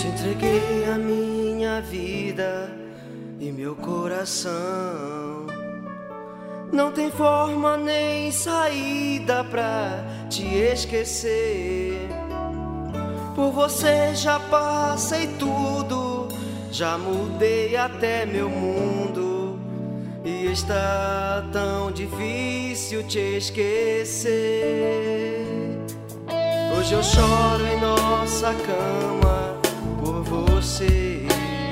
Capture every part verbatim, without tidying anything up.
Te entreguei a minha vida e meu coração. Não tem forma nem saída pra te esquecer. Por você já passei tudo, já mudei até meu mundo, e está tão difícil te esquecer. Hoje eu choro em nossa cama por você,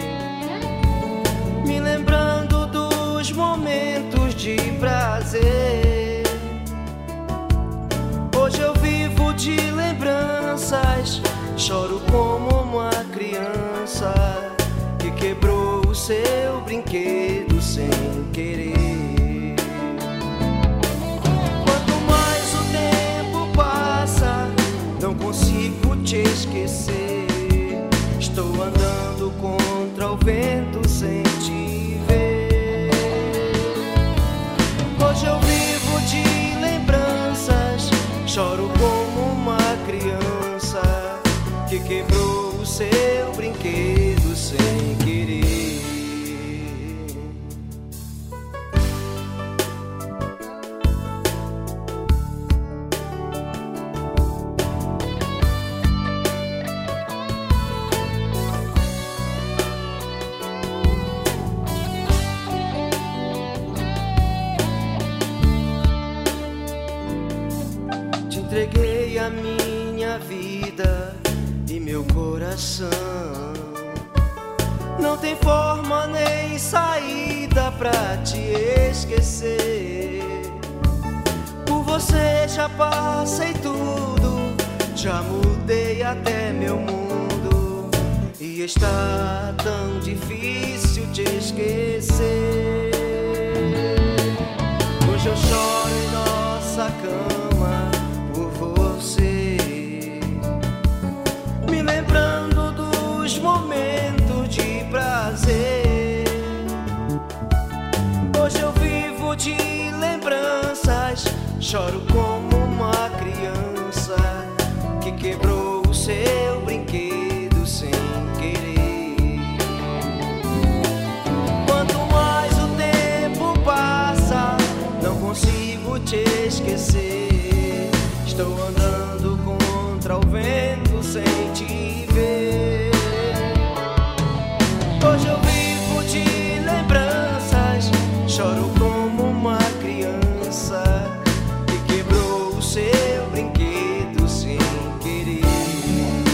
me lembrando dos momentos de prazer. Hoje eu vivo de lembranças, choro como uma criança que quebrou o seu brinquedo sem querer. Quanto mais o tempo passa, não consigo te esquecer. Estou andando contra o vento sem te ver. Hoje eu vivo de lembranças, choro como uma criança que quebrou o seu brinquedo sem querer. Te entreguei a minha vida e meu coração. Não tem forma nem saída pra te esquecer. Por você já passei tudo, já mudei até meu mundo, e está tão difícil te esquecer. Hoje eu choro em nossa cama por você, me lembrando dos momentos de prazer. Hoje eu vivo de lembranças, choro como uma criança que quebrou o seu brinquedo sem querer. Quanto mais o tempo passa, não consigo te esquecer. Estou andando contra o vento sem te ver. Hoje eu vivo de lembranças, choro como uma criança que quebrou o seu brinquedo sem querer.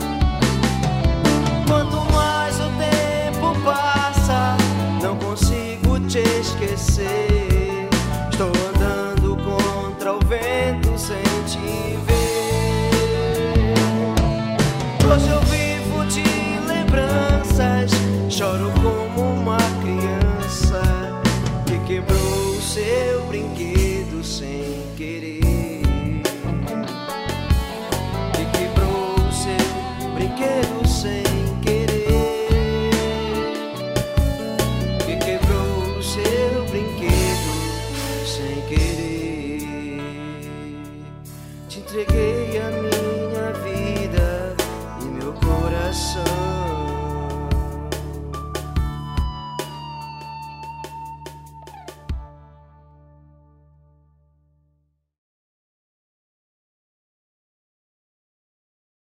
Quanto mais o tempo passa, não consigo te esquecer. Estou andando contra o vento sem te ver. Hoje eu vivo de lembranças, choro como uma criança que quebrou o seu brinquedo sem querer. Que quebrou o seu brinquedo sem querer. Que quebrou o seu brinquedo sem querer. Te entreguei